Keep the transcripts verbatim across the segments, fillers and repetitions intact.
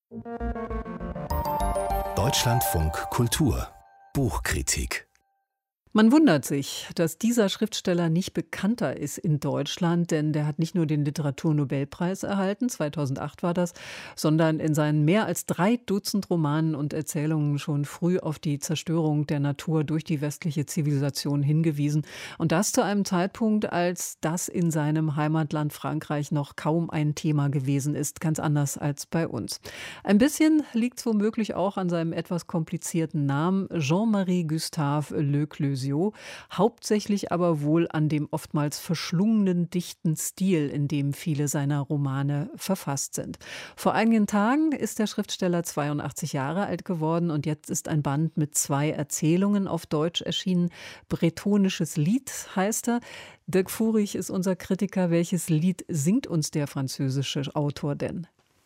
Deutschlandfunk Kultur Buchkritik. Man wundert sich, dass dieser Schriftsteller nicht bekannter ist in Deutschland, denn der hat nicht nur den Literaturnobelpreis erhalten, zweitausendacht war das, sondern in seinen mehr als drei Dutzend Romanen und Erzählungen schon früh auf die Zerstörung der Natur durch die westliche Zivilisation hingewiesen. Und das zu einem Zeitpunkt, als das in seinem Heimatland Frankreich noch kaum ein Thema gewesen ist, ganz anders als bei uns. Ein bisschen liegt es womöglich auch an seinem etwas komplizierten Namen, Jean-Marie Gustave Leclésio. Hauptsächlich aber wohl an dem oftmals verschlungenen, dichten Stil, in dem viele seiner Romane verfasst sind. Vor einigen Tagen ist der Schriftsteller zweiundachtzig Jahre alt geworden und jetzt ist ein Band mit zwei Erzählungen auf Deutsch erschienen. Bretonisches Lied heißt er. Dirk Furich ist unser Kritiker. Welches Lied singt uns der französische Autor denn?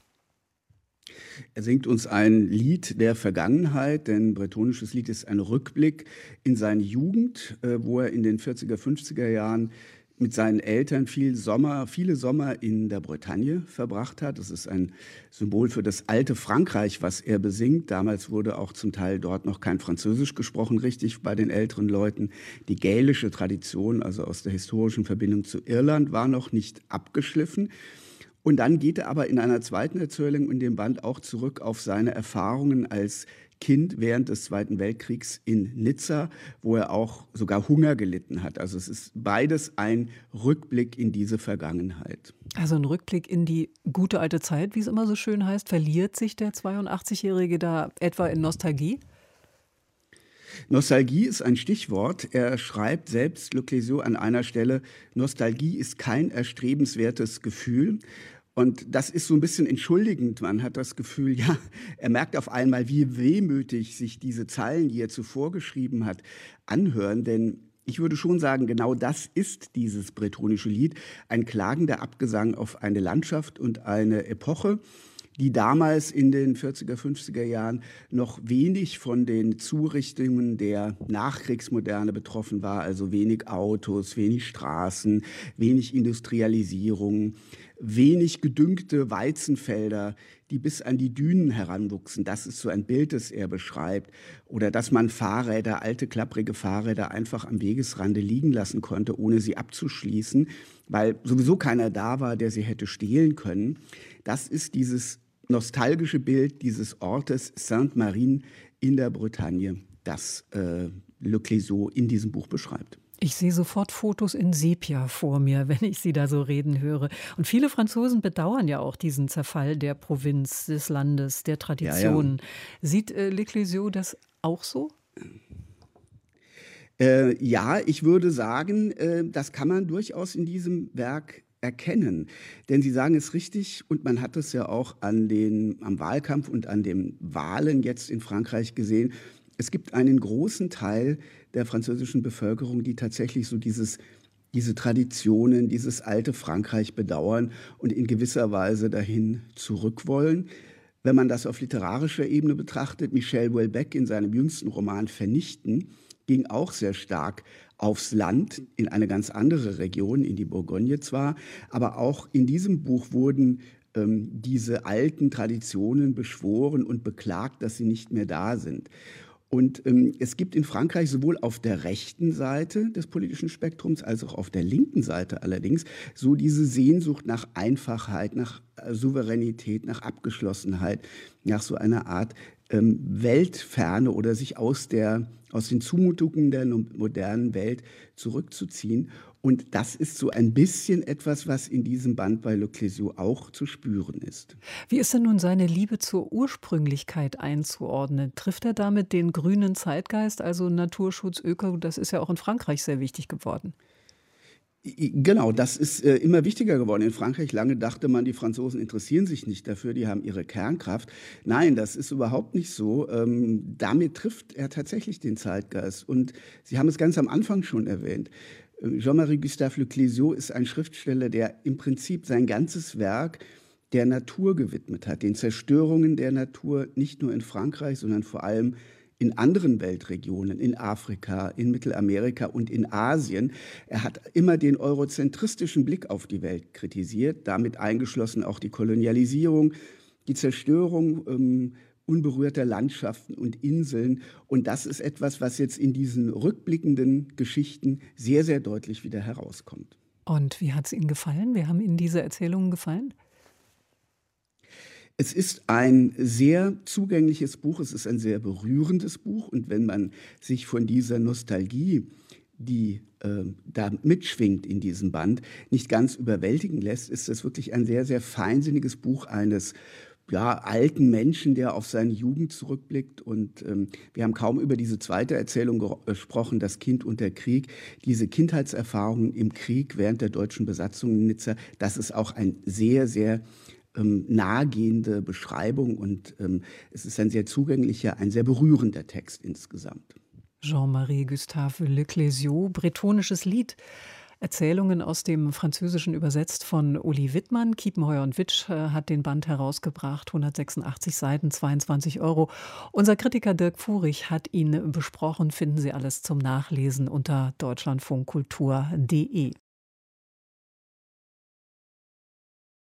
Er singt uns ein Lied der Vergangenheit, denn Bretonisches Lied ist ein Rückblick in seine Jugend, wo er in den vierziger, fünfziger Jahren mit seinen Eltern viel Sommer, viele Sommer in der Bretagne verbracht hat. Das ist ein Symbol für das alte Frankreich, was er besingt. Damals wurde auch zum Teil dort noch kein Französisch gesprochen, richtig bei den älteren Leuten. Die gälische Tradition, also aus der historischen Verbindung zu Irland, war noch nicht abgeschliffen. Und dann geht er aber in einer zweiten Erzählung in dem Band auch zurück auf seine Erfahrungen als Kind während des Zweiten Weltkriegs in Nizza, wo er auch sogar Hunger gelitten hat. Also es ist beides ein Rückblick in diese Vergangenheit. Also ein Rückblick in die gute alte Zeit, wie es immer so schön heißt. Verliert sich der zweiundachtzigjährige da etwa in Nostalgie? Nostalgie ist ein Stichwort. Er schreibt selbst, Leclésio, an einer Stelle, Nostalgie ist kein erstrebenswertes Gefühl. Und das ist so ein bisschen entschuldigend. Man hat das Gefühl, ja, er merkt auf einmal, wie wehmütig sich diese Zeilen, die er zuvor geschrieben hat, anhören. Denn ich würde schon sagen, genau das ist dieses bretonische Lied. Ein klagender Abgesang auf eine Landschaft und eine Epoche, die damals in den vierziger, fünfziger Jahren noch wenig von den Zurichtungen der Nachkriegsmoderne betroffen war. Also wenig Autos, wenig Straßen, wenig Industrialisierung, wenig gedüngte Weizenfelder, die bis an die Dünen heranwuchsen. Das ist so ein Bild, das er beschreibt. Oder dass man Fahrräder, alte, klapprige Fahrräder einfach am Wegesrande liegen lassen konnte, ohne sie abzuschließen, weil sowieso keiner da war, der sie hätte stehlen können. Das ist dieses nostalgische Bild dieses Ortes Sainte-Marine in der Bretagne, das äh, Leclésio in diesem Buch beschreibt. Ich sehe sofort Fotos in Sepia vor mir, wenn ich Sie da so reden höre. Und viele Franzosen bedauern ja auch diesen Zerfall der Provinz, des Landes, der Traditionen. Ja, ja. Sieht äh, Leclésio das auch so? Äh, ja, ich würde sagen, äh, das kann man durchaus in diesem Werk erkennen. Denn Sie sagen es richtig und man hat es ja auch an den, am Wahlkampf und an den Wahlen jetzt in Frankreich gesehen. Es gibt einen großen Teil der französischen Bevölkerung, die tatsächlich so dieses, diese Traditionen, dieses alte Frankreich bedauern und in gewisser Weise dahin zurück wollen. Wenn man das auf literarischer Ebene betrachtet, Michel Houellebecq in seinem jüngsten Roman Vernichten ging auch sehr stark aufs Land, in eine ganz andere Region, in die Bourgogne zwar, aber auch in diesem Buch wurden ähm, diese alten Traditionen beschworen und beklagt, dass sie nicht mehr da sind. Und ähm, es gibt in Frankreich sowohl auf der rechten Seite des politischen Spektrums als auch auf der linken Seite allerdings so diese Sehnsucht nach Einfachheit, nach äh, Souveränität, nach Abgeschlossenheit, nach so einer Art ähm, Weltferne oder sich aus, der, aus den Zumutungen der modernen Welt zurückzuziehen. Und das ist so ein bisschen etwas, was in diesem Band bei Leclésio auch zu spüren ist. Wie ist denn nun seine Liebe zur Ursprünglichkeit einzuordnen? Trifft er damit den grünen Zeitgeist, also Naturschutz, Öko? Das ist ja auch in Frankreich sehr wichtig geworden. Genau, das ist äh, immer wichtiger geworden in Frankreich. Lange dachte man, die Franzosen interessieren sich nicht dafür, die haben ihre Kernkraft. Nein, das ist überhaupt nicht so. Ähm, damit trifft er tatsächlich den Zeitgeist. Und Sie haben es ganz am Anfang schon erwähnt. Jean-Marie Gustave Leclésio ist ein Schriftsteller, der im Prinzip sein ganzes Werk der Natur gewidmet hat, den Zerstörungen der Natur, nicht nur in Frankreich, sondern vor allem in anderen Weltregionen, in Afrika, in Mittelamerika und in Asien. Er hat immer den eurozentristischen Blick auf die Welt kritisiert, damit eingeschlossen auch die Kolonialisierung, die Zerstörung ähm, unberührter Landschaften und Inseln. Und das ist etwas, was jetzt in diesen rückblickenden Geschichten sehr, sehr deutlich wieder herauskommt. Und wie hat es Ihnen gefallen? Wie haben Ihnen diese Erzählungen gefallen? Es ist ein sehr zugängliches Buch, es ist ein sehr berührendes Buch. Und wenn man sich von dieser Nostalgie, die äh, da mitschwingt in diesem Band, nicht ganz überwältigen lässt, ist das wirklich ein sehr, sehr feinsinniges Buch eines ja, alten Menschen, der auf seine Jugend zurückblickt. Und ähm, wir haben kaum über diese zweite Erzählung ger- gesprochen, das Kind und der Krieg. Diese Kindheitserfahrungen im Krieg während der deutschen Besatzung in Nizza, das ist auch ein sehr, sehr ähm, nahegehende Beschreibung. Und ähm, es ist ein sehr zugänglicher, ein sehr berührender Text insgesamt. Jean-Marie Gustave Leclésio, bretonisches Lied. Erzählungen aus dem Französischen übersetzt von Uli Wittmann. Kiepenheuer und Witsch äh, hat den Band herausgebracht, hundertsechsundachtzig Seiten, zweiundzwanzig Euro. Unser Kritiker Dirk Furich hat ihn besprochen. Finden Sie alles zum Nachlesen unter deutschlandfunkkultur punkt de.